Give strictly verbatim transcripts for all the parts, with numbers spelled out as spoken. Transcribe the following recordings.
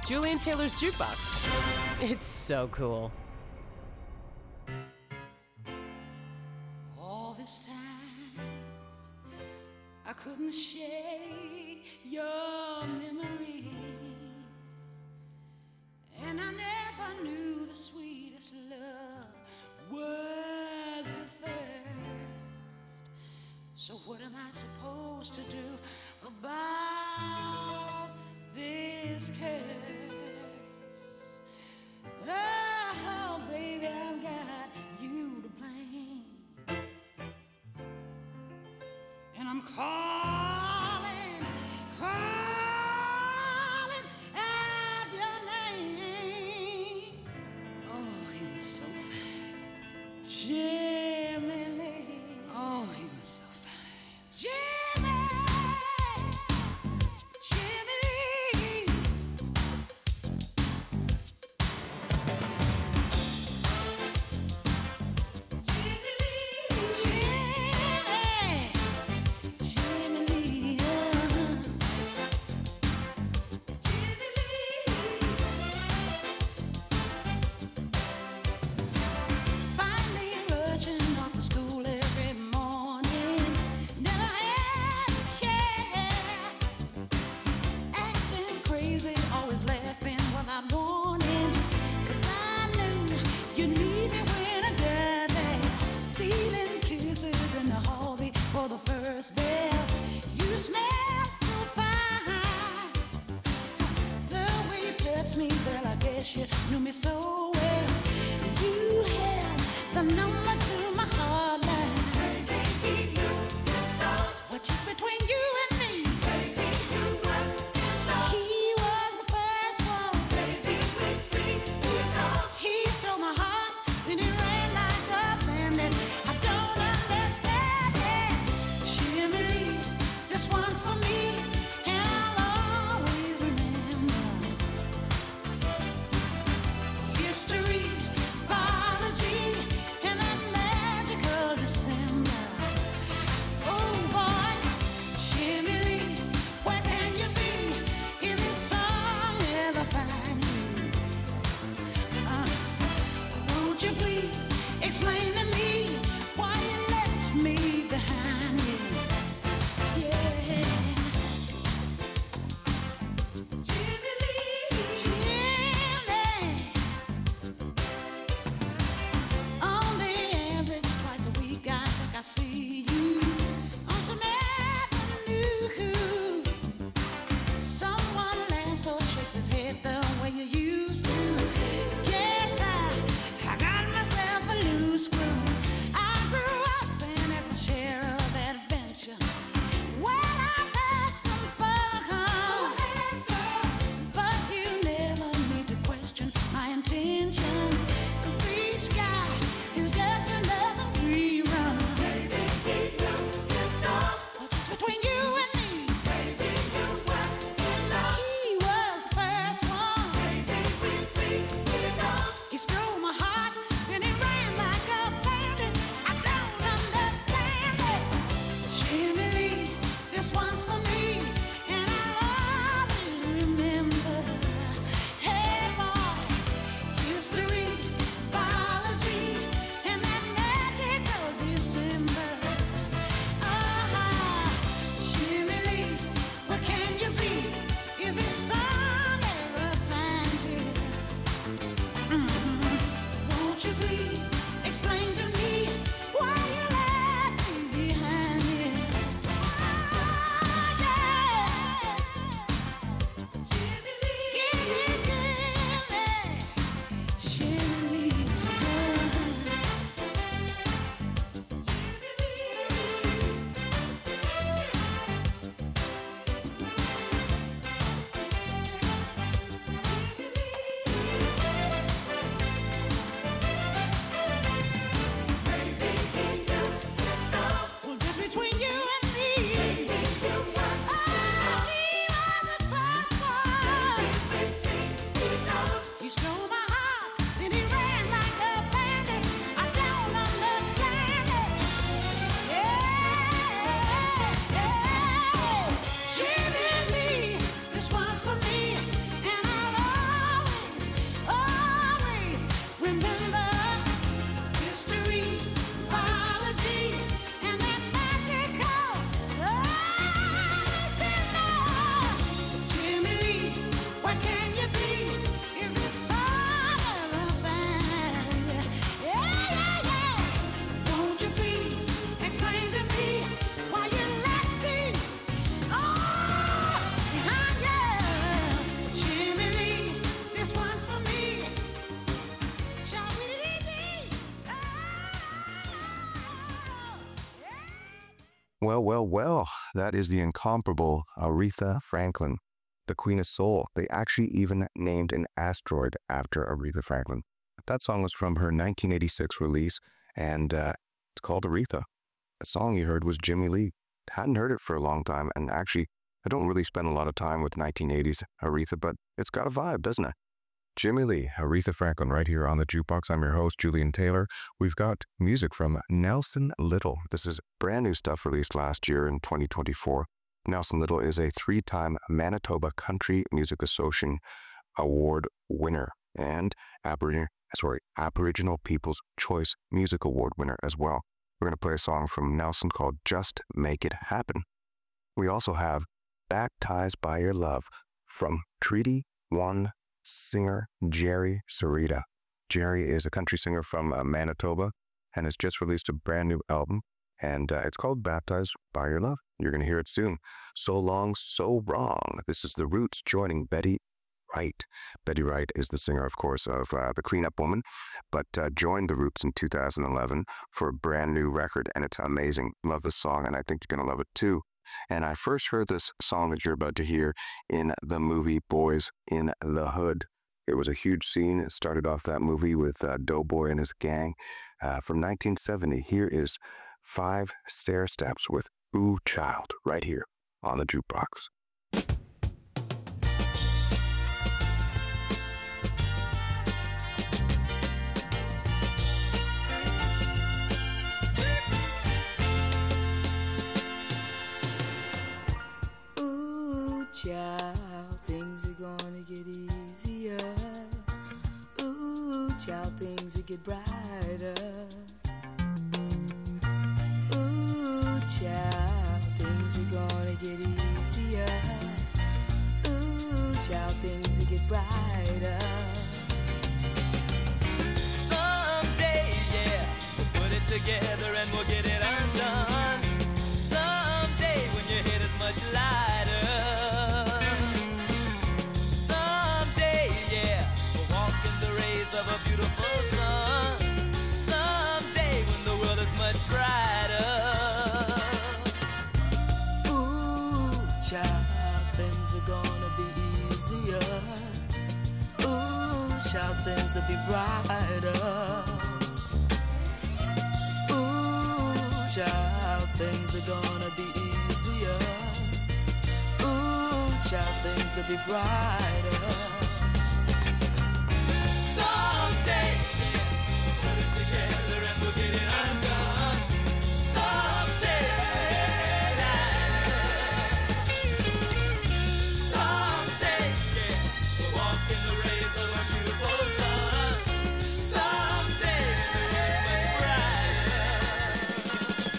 Julian Taylor's Jukebox. It's so cool. All this time, I couldn't shake your memory, and I never knew the sweetest love was the first. So what am I supposed to do about this curse? Oh, baby, I've got you to blame, and I'm calling, calling out your name. Oh, he was so fine, Jimmy Lee. Oh, he was so fine, Jimmy, Jimmy Lee. Well, well, well, that is the incomparable Aretha Franklin, the Queen of Soul. They actually even named an asteroid after Aretha Franklin. That song was from her nineteen eighty-six release, and uh, it's called Aretha. The song you heard was Jimmy Lee. Hadn't heard it for a long time, and actually, I don't really spend a lot of time with nineteen eighties Aretha, but it's got a vibe, doesn't it? Jimmy Lee, Aretha Franklin, right here on the Jukebox. I'm your host, Julian Taylor. We've got music from Nelson Little. This is brand new stuff released last year in twenty twenty-four. Nelson Little is a three-time Manitoba Country Music Association Award winner and Aboriginal, sorry, Aboriginal People's Choice Music Award winner as well. We're going to play a song from Nelson called Just Make It Happen. We also have Baptized by Your Love from Treaty One singer Jerry Sarita. Jerry is a country singer from uh, Manitoba and has just released a brand new album, and uh, it's called Baptized by Your Love. You're going to hear it soon. So Long, So Wrong. This is The Roots joining Betty Wright. Betty Wright is the singer, of course, of uh, The Cleanup Woman, but uh, joined The Roots in two thousand eleven for a brand new record, and it's amazing. Love this song, and I think you're going to love it too. And I first heard this song that you're about to hear in the movie Boys in the Hood. It was a huge scene. It started off that movie with uh, Doughboy and his gang uh, from nineteen seventy. Here is Five Stair Steps with Ooh Child right here on the Jukebox. Child, things are gonna get easier. Ooh, child, things will get brighter. Ooh, child, things are gonna get easier. Ooh, child, things will get brighter. Someday, yeah, we'll put it together and we'll get it undone. Someday, when your head is much lighter. Of a beautiful sun. Someday when the world is much brighter. Ooh, child, things are gonna be easier. Ooh, child, things will be brighter. Ooh, child, things are gonna be easier. Ooh, child, things will be brighter. Someday, put it together and we'll get it undone. Someday, someday, yeah, we'll walk in the rays of a beautiful sun. Someday, much brighter.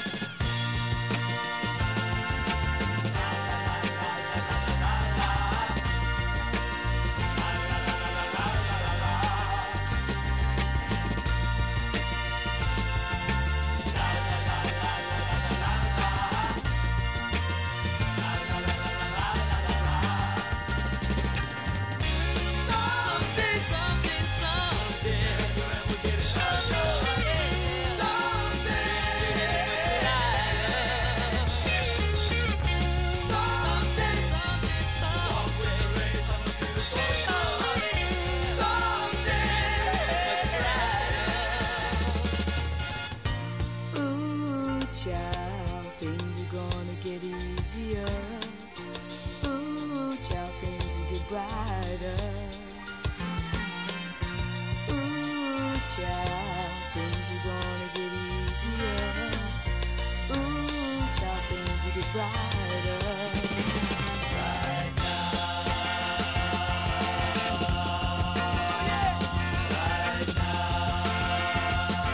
Child, things are gonna get easier. Ooh, child, things will get brighter. Ooh, child, things are gonna get easier. Ooh, child, things will get brighter. Right now. Right now.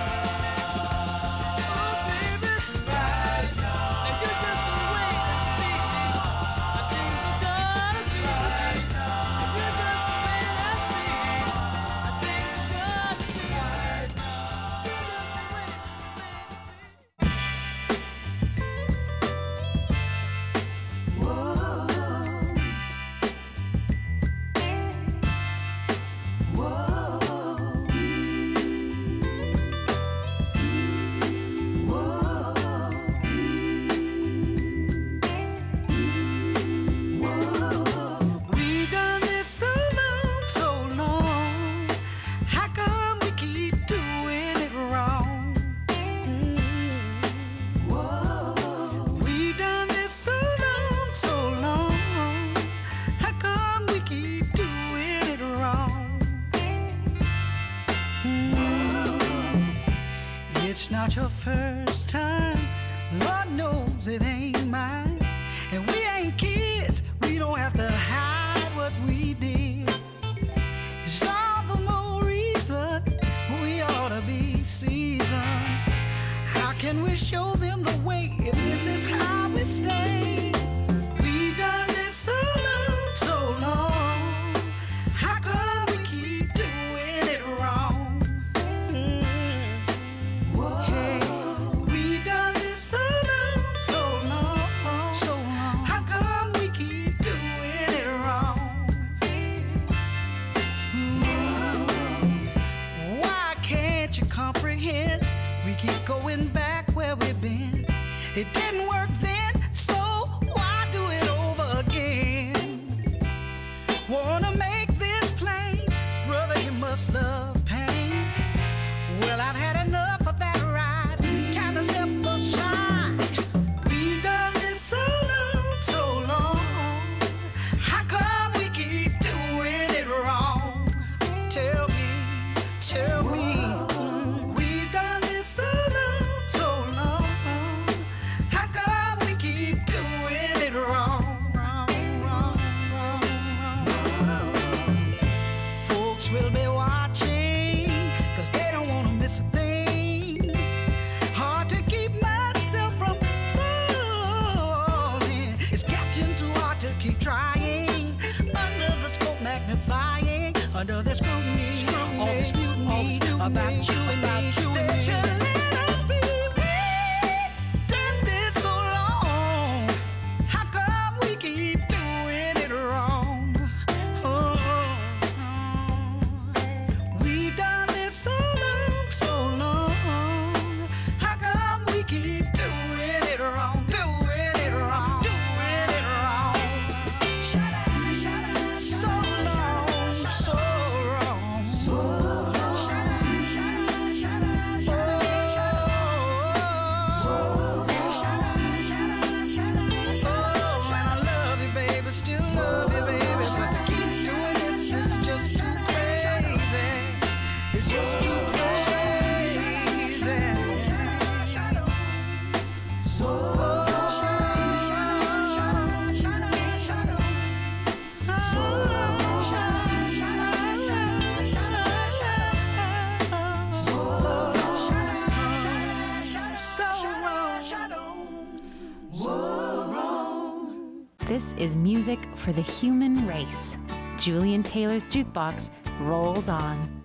Oh, baby. Whoa. this so long, so long. How come we keep doing it wrong? Mm. Whoa. We've done this so long, so long. How come we keep doing it wrong? Mm. It's not your first time. Lord knows it ain't mine. And we ain't kids, we don't have to hide what we did. It's all the more reason we ought to be seasoned. How can we show them the way if this is how we stay? We've done this so long, so long. How come we keep doing it wrong? Mm. Hey, we've done this so long, so long, so long. How come we keep doing it wrong? Mm. Why can't you comprehend? We keep going back where we've been. It didn't work then, so why do it over again? Wanna make this plain, brother, you must love pain. Well, I've had enough of that ride. Time to step aside. We've done this so long, so long. How come we keep doing it wrong? Tell me, tell me. We've done this so long, so long. How come we keep doing it wrong? Wrong, wrong, wrong, wrong. Folks will be watching, cause they don't want to miss a thing. Hard to keep myself from falling. It's getting too hard to keep trying. Under the scope magnifying, under the scrutiny, all this mutiny about you and about you and me. Let us be. We've done this so long. How come we keep doing it wrong? Oh, we've done this so long, so long. How come we keep doing it wrong? Doing it wrong, doing it wrong. So long, so wrong, so long. Oh, and I love you, baby, still love you, baby, but to keep doing this is just too crazy. It's just too crazy. So This is music for the human race. Julian Taylor's Jukebox rolls on.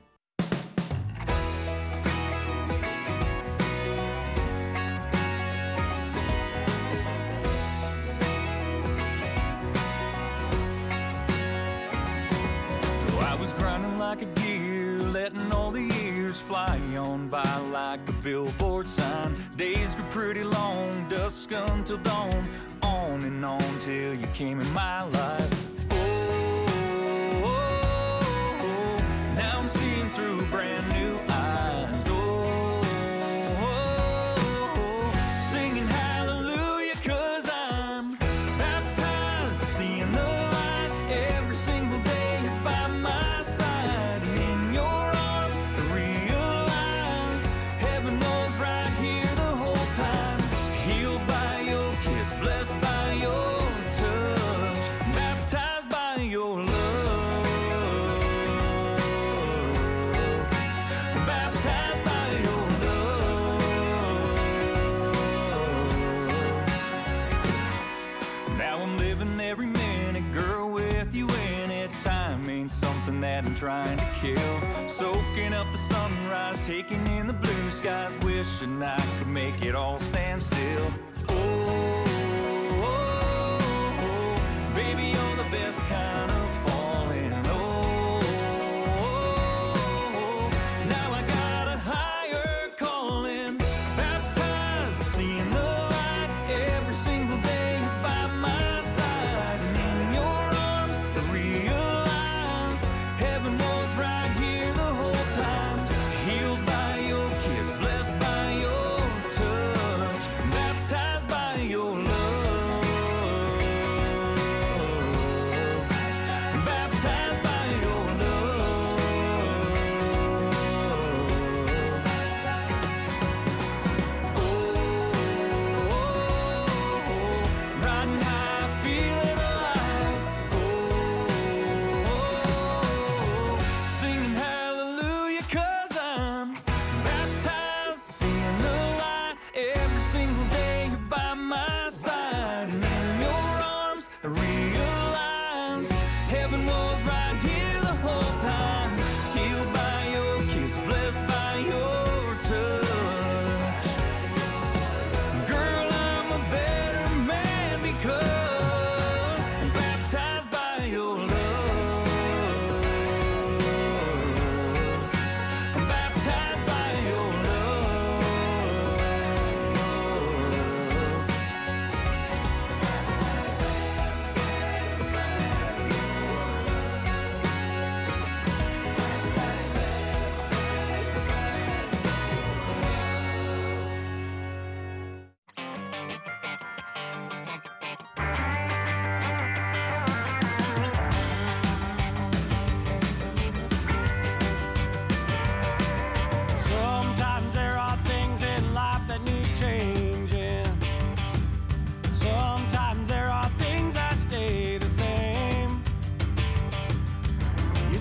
I was grinding like a deer, letting all the years fly on by like a billboard sign. Days grew pretty long, dusk until dawn, on and on till you came in my life. Oh, oh, oh, now I'm seeing through brand new eyes. Oh, oh, oh, singing hallelujah, 'cause I'm baptized, seeing the light every single day by my side. And in your arms, I realize heaven was right here the whole time. Healed by your kiss, blessed by your touch, baptized by your love, baptized by your love. Now I'm living every minute, girl, with you anytime. Ain't something that I'm trying to kill. Soaking up the sunrise, taking in the blue skies, wishing I could make it all stand still. Oh, oh, oh, baby, you're the best kind of falling. Oh, oh, oh, now I got a higher calling, baptized, seeing the light every single day by my side. And in your arms, I realize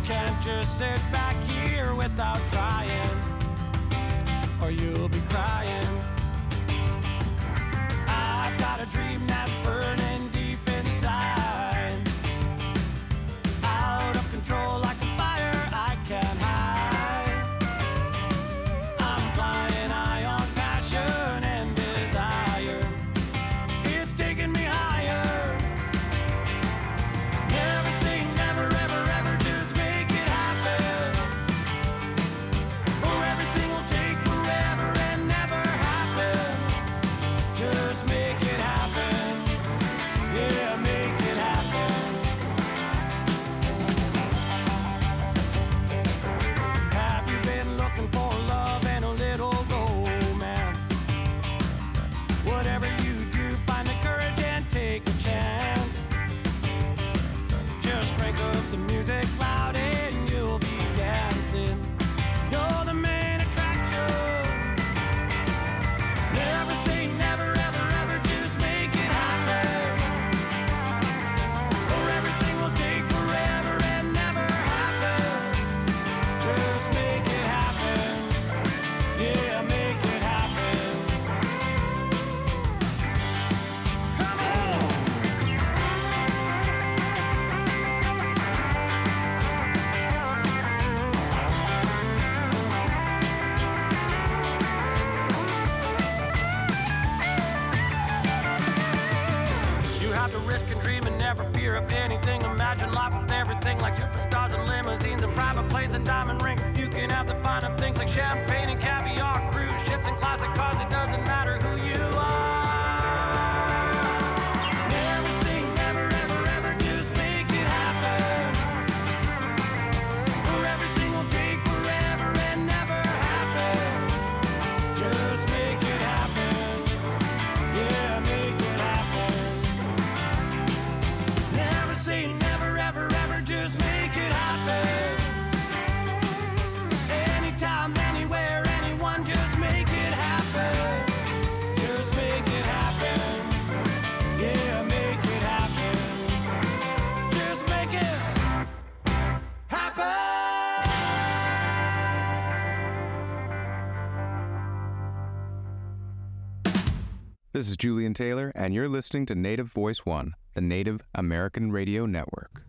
can't just sit back here without trying, or you'll be crying. I've got a dream that's burning deep inside, out of control like a fire I can't hide. I'm flying high on passion and desire. It's taking me higher. Never say never, ever, ever, just make it happen. Or everything will take forever and never happen. Just make it happen. Yeah, make it happen. Have you been looking for love and a little romance? Whatever you do, find the courage and take a chance. Just crank up the music loud and you'll be dancing. You're the main attraction. Never say never, ever, ever, just make it happen. Or everything will take forever and never happen. Just make it happen. Yeah, make it happen. Come on! You have to risk and dream and never fear of anything. Imagine life with everything like superstars and limousines and private planes and diamond rings. You can have the finer things like champagne and caviar, cruise ships and classic cars. It doesn't matter who you are. Never say never, ever, ever, just make it happen. Or everything will take forever and never happen. Just make it happen. Yeah, make it happen. Never say never, ever, ever, just make it happen. Anytime, anywhere, anyone, just make it happen. Just make it happen. Yeah, make it happen. Just make it happen. This is Julian Taylor, and you're listening to Native Voice One, the Native American Radio Network.